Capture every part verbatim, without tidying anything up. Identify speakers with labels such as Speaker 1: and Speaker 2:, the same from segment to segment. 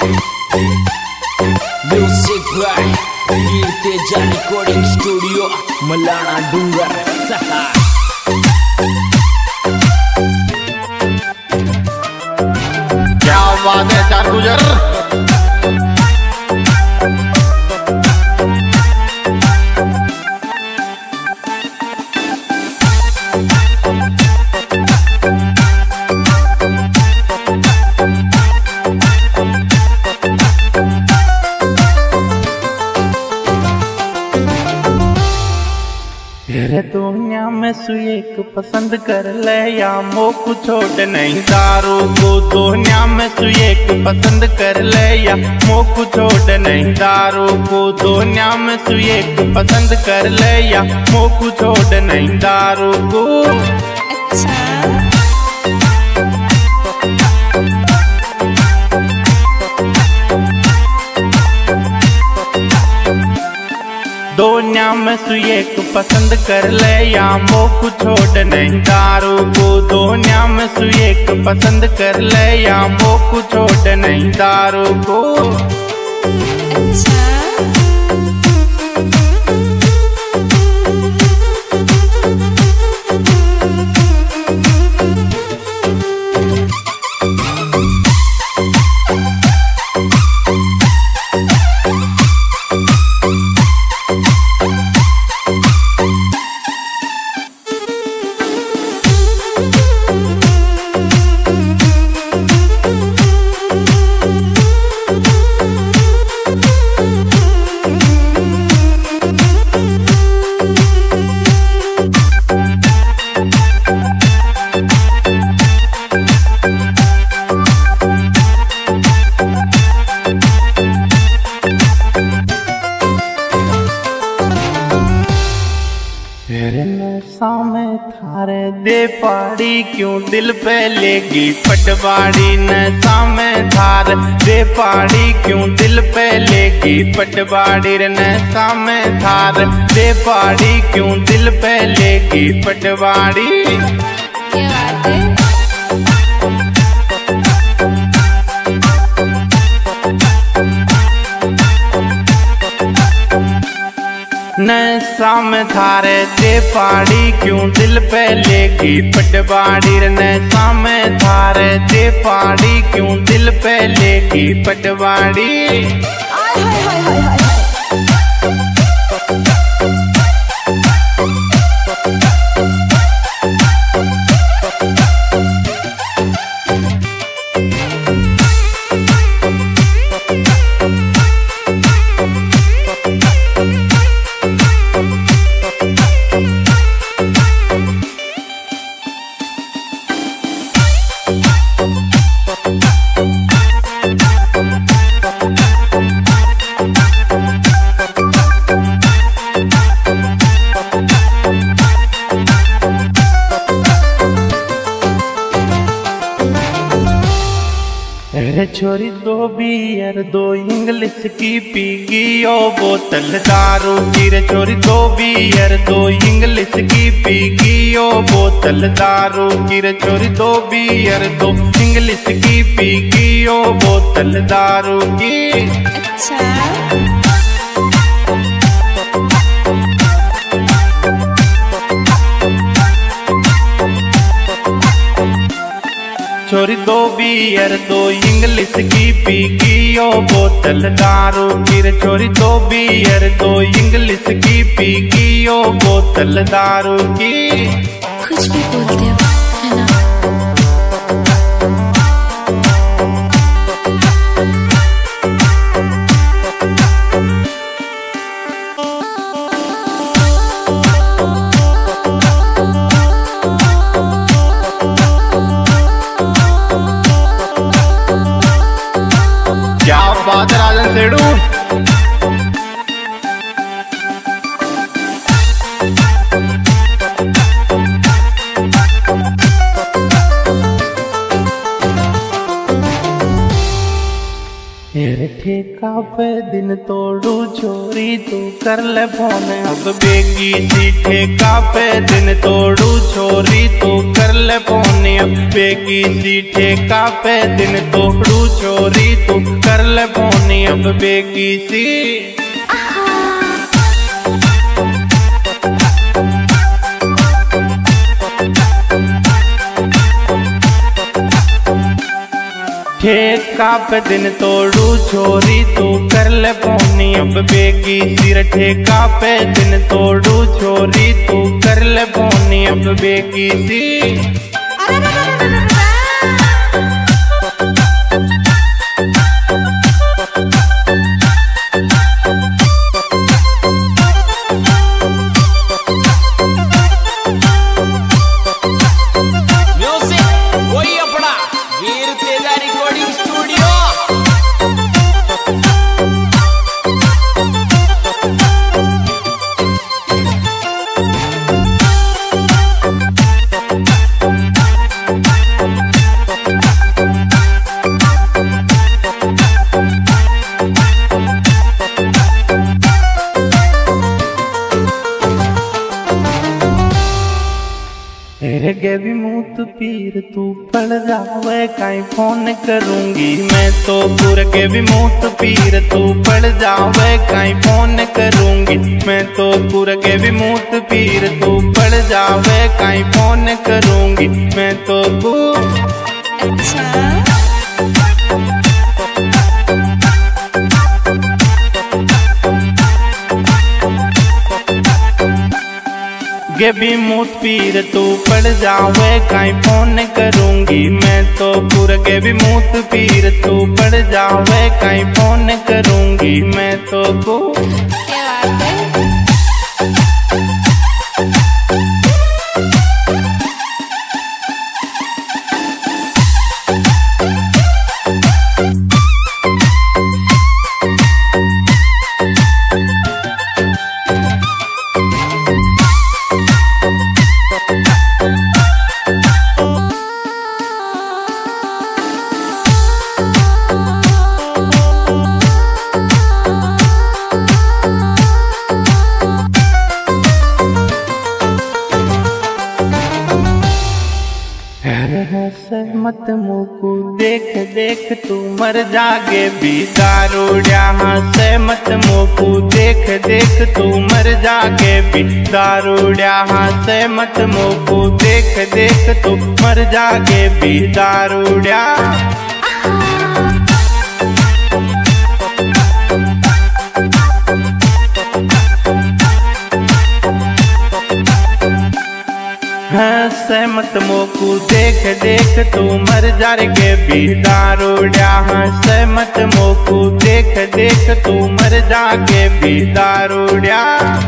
Speaker 1: Music by कीर्तेजा recording studio Malana Dungar सहा।
Speaker 2: क्या बात है चार गुजर।
Speaker 3: तेरे दुनिया में सु एक पसंद कर ले या मोक छोड़ नहीं दारू को। दुनिया में सु एक पसंद कर ले या मोक छोड़ नहीं दारू को। दुनिया में सु एक पसंद कर ले या मोक छोड़ नहीं दारू को।
Speaker 4: अच्छा
Speaker 3: दुनिया में सु एक पसंद कर ले या मोक छोड़ नहीं दारू को। दुनिया में सु एक पसंद कर ले या मोक छोड़ नहीं दारू को।
Speaker 4: अच्छा
Speaker 3: तेरे नशा में थारे दे पाड़ी क्यों दिल पे लेगी पटवाड़ी। नशा में थार दे पाड़ी क्यों दिल पे लेगी पटवाड़ी। रे नशा में थार दे पाड़ी क्यों दिल पे लेगी पटवाड़ी।
Speaker 4: क्या बात है।
Speaker 3: नशा में थारे दे पाड़ी क्यों दिल पे लेगी पटवाड़ी। रे नशा में थारे दे पाड़ी क्यों दिल पे लेगी पटवाड़ी।
Speaker 4: हाय हाय हाय हाय हाय।
Speaker 3: अरे छोरी दो बियर दो इंग्लिश की पीगी ओ बोतल दारू की। रे छोरी दो बियर दो इंग्लिश की पीगी ओ बोतल दारू की। रे छोरी दो बियर दो इंग्लिश की पीगी ओ बोतल दारू की।
Speaker 4: अच्छा
Speaker 3: छोरी दो बियर दो इंग्लिश की पीगी ओ बोतल दारू की। रे छोरी दो बियर दो इंग्लिश की पीगी ओ बोतल दारू की।
Speaker 4: कुछ भी बोलते हो है ना।
Speaker 2: क्या बात है राजन सेठू।
Speaker 3: तेरे ठेका पे दिन तोड़ू छोरी तू कर ले फोन अब बेगी सी। ठेका पे दिन तोड़ू छोरी तू कर ले फोन अब बेगी सी। ठेका पे दिन तोड़ू छोरी तू कर ले ले फोन अब बेकिसी। ठेका पे दिन तोड़ू छोरी तू कर ले फोन अब बेकिसी। ठेका पे दिन तोड़ू छोरी तू कर ले फोन अब बेकिसी। गे भी मूत पीर तू पड़ जावे काई फोन करूंगी मैं तो पूरा। के भी मूत पीर तू पड़ जावे काई फोन करूंगी मैं तो पूरा। के भी मूत पीर तू पड़ जावे काई फोन करूंगी मैं तो तू।
Speaker 4: अच्छा
Speaker 3: गे भी मूत पीर तू पड़ जावे काई फोन करूंगी मैं तो पूरा। के भी मूत पीर तू पड़ जावे काई फोन करूंगी मैं तो को।
Speaker 4: क्या बात है?
Speaker 3: मत मुकू देख देख तू मर जागे भी दारूड्या। से मत मुकू देख देख तू मर जागे भी दारूड्या। से मत मुकू देख देख तू मर जागे भी दारूड्या। सहमत मोकू देख देख तू मर जागे भी दारूड्या। सहमत मोकू देख देख तू मर जागे भी दारूड्या।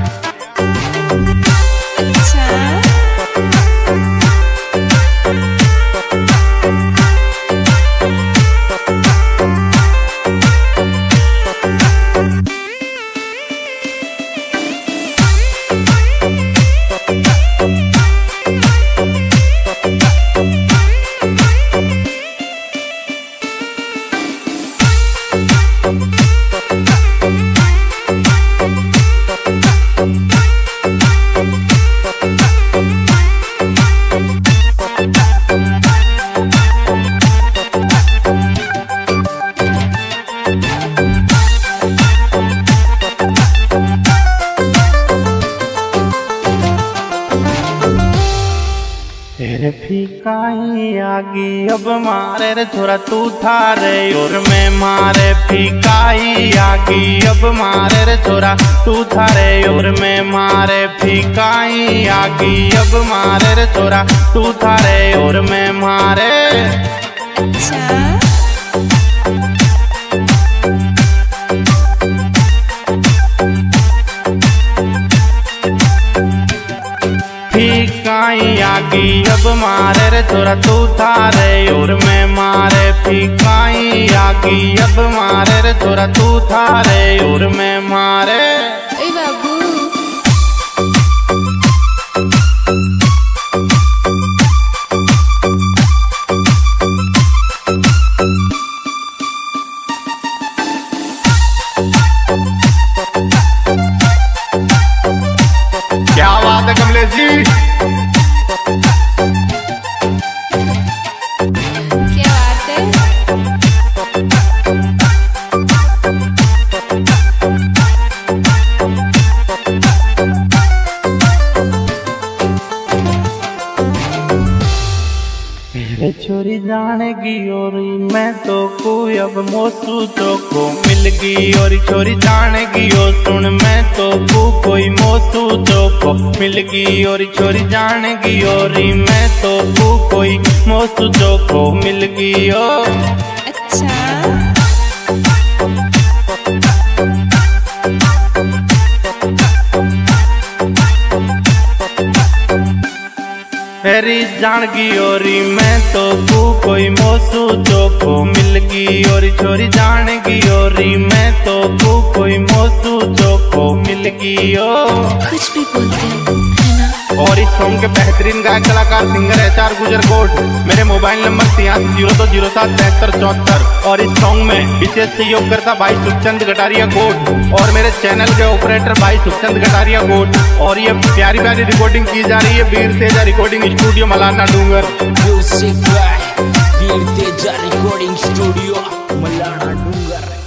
Speaker 3: तेरे फीकाई आगी अब मारे रे छोरा तू थारे और मैं मारे। फीकाई आगी अब मारे रे छोरा तू थारे और मैं मारे। फीकाई आगी अब मारे रे छोरा तू थारे और मैं मारे।
Speaker 4: अच्छा
Speaker 3: फीकाई आगी अब मारे रे छोरा तू थारे और मैं मारे। फीकाई आगी अब मारे रे छोरा तू थारे और मैं मारे।
Speaker 4: ए बाबू
Speaker 2: क्या बात है कमलेश जी।
Speaker 4: क्या बात है?
Speaker 3: छोरी जानेगी और मैं तो कोई अब मोसू चोको मिल गई और छोरी जानेगी ओ सुन मैं तो को कोई मोसू चोको मिल गई और छोरी जानेगी और मैं तो को कोई मोसू चोको मिल गई ओ।
Speaker 4: अच्छा
Speaker 3: मेरी जानगी और मैं तो को कोई मोसू चोको मिल गई और छोरी जानगी और मैं तो को कोई मोसू चोको मिल गई ओ।
Speaker 4: कुछ भी बोलते हैं है ना।
Speaker 3: और इस सॉन्ग के बेहतरीन गायक कलाकार singer H R Gujar Kot मेरे मोबाइल नंबर तिहासी जीरो दो जीरो सात बहत्तर चौहत्तर और इस सॉन्ग में विशेष सहयोग करता भाई सुखचंद गटारिया कोट और मेरे चैनल के ऑपरेटर भाई सुखचंद गटारिया कोट और ये प्यारी प्यारी रिकॉर्डिंग की जा रही है Veer Teja recording studio Malana Dungar.
Speaker 1: Music by Veer Teja recording studio Malana Dungar.